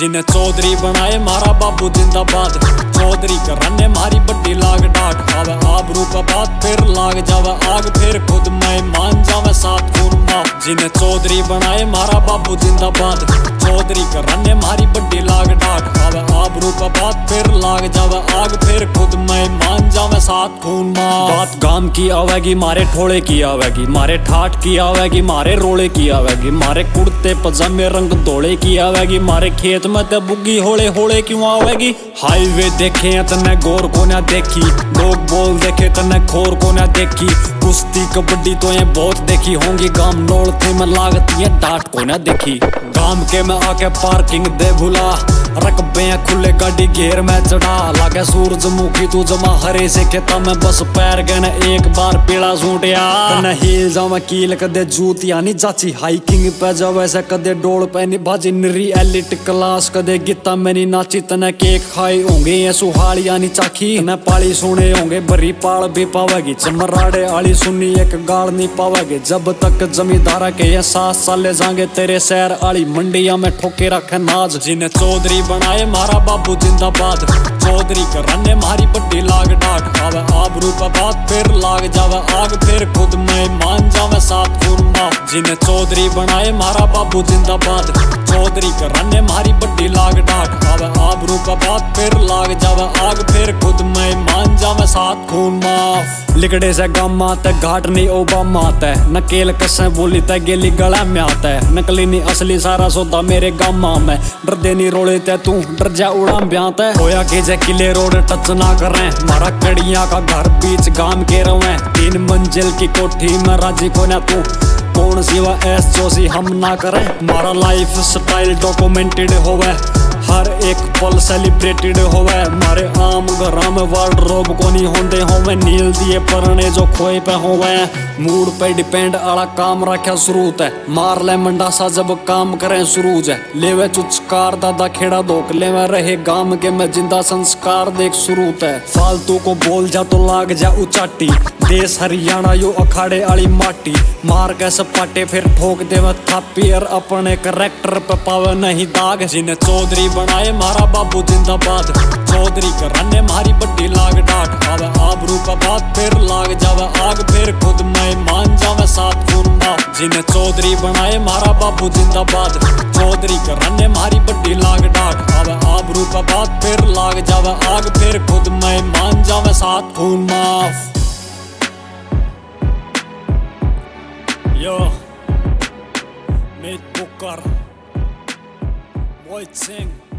जिन्हें चौधरी बनाए मारा बाबू जिंदाबाद। चौधरी करने मारी बड्डी लाग डाट, आवे आबरू का बात फिर लाग जावे आग, फिर खुद मैं मान जावे साथ खून माफ। जिन्हें चौधरी बनाए मारा बाबू जिंदाबाद। चौधरी करने मारी बड्डी लाग डाट, आवे आबरू का बात फिर लाग जावे आग, फिर खुद मैं मान जावे साथ खून माफ। बात गाम की आवेगी मारे ठोड़े की आवेगी, मारे ठाठ की आवेगी मारे रोले की आवेगी, मारे कुर्ते पजामे रंग धोले की आवेगी, मारे खेत में ते बुग्गी होले होले क्यों आवेगी। हाईवे देखे तने गौर को ना देखी, लोग बोल देखे तने खोर को ना देखी, कुश्ती कबड्डी तो ये बहुत देखी होंगी, गाम नोड़ थे में लागती है डांट को ना देखी। गाम के में आके पार्किंग दे भुला, रकबे खुले गाड़ी घेर में चढ़ा, लागे सूरजमुखी तू जमा हरे से खेता में बस पैर गन एक बार पीला सूटिया। तने हील जावा कील कदे जूत यानी जाची, हाइकिंग पे जावे वैसे कदे डोल पे नी बाजी, निरी एलिट क्लास कदे गीता में नी नाची, तने केक खाई होंगे ये सुहाल यानी चाखी, तने पाली सुने होंगे बरी पाल भी पावेगी, चमराड़े आली सुनी एक गाल नहीं पावेगी, जब तक जमींदारा के ये 7 साले जाएंगे तेरे शहर आली मंडिया में ठोके रखे नाज। जिन्हें चौधरी बनाए मारा बाबू जिंदाबाद। चौधरी करने मारी बड्डी लाग डाट, आवे आबरू का बात फिर लाग जावे आग, फिर खुद मैं मान जावे साथ खून माफ। जिन्हें चौधरी बनाए मारा बाबू जिंदाबाद। चौधरी करने मारी बड्डी लाग डाट, आवे आबरू का बात फिर लाग जावे आग, फिर खुद मैं मान जावे साथ खून माफ। लिकड़े से गम आता घाट नहीं ओबामा आता है, नकेल कसे बोली ते गेली गला में आता है, नकली नहीं असली सारा सौदा मेरे गामा में, डर देनी रोले ते तू डर जा उड़ाम ब्याता है। होया के जे किले रोड टच ना करें, मारा कड़िया का घर बीच गाम के रवे, 3 मंजिल की कोठी में राजी को ना तू, कौन सिवा ऐस जोशी हम ना करें। मारा लाइफ स्टाइल डॉक्यूमेंटेड होवे, हर एक पल सेलिब्रेटेड होवे, मारे आम घरा में वार्डरोब को नहीं होंदे होवे, नील दिए परने जो खोए पे होवे, मूड पे डिपेंड आला काम रखा शुरूत है, मार ले मंडा सा जब काम करें शुरूज है, लेवे चुचकार दादा खेड़ा धोक लेवे रहे गाम के में जिंदा संस्कार देख शुरूत है। फालतू को बोल जा तो लाग जा उचाटी, देश हरियाणा यो अखाड़े आली माटी, मार के सपाटे फिर ठोक देवे थापी, और अपने करेक्टर पे पावे नहीं दाग। जिन्हें चौधरी बनाए मारा बाबू जिंदाबाद। चौधरी करने मारी बड्डी लाग डाट, आवे आबरू का बात फिर लाग जावे आग, फिर खुद मैं मान जावे साथ खून माफ। जिन्हें चौधरी बनाए मारा बाबू जिंदाबाद। चौधरी करने मारी बड्डी लाग डाट, आवे आबरू का बात फिर लाग जावे आग, फिर खुद मैं मान जावे साथ खून माफ। Yo, Nate Booker, White Singh.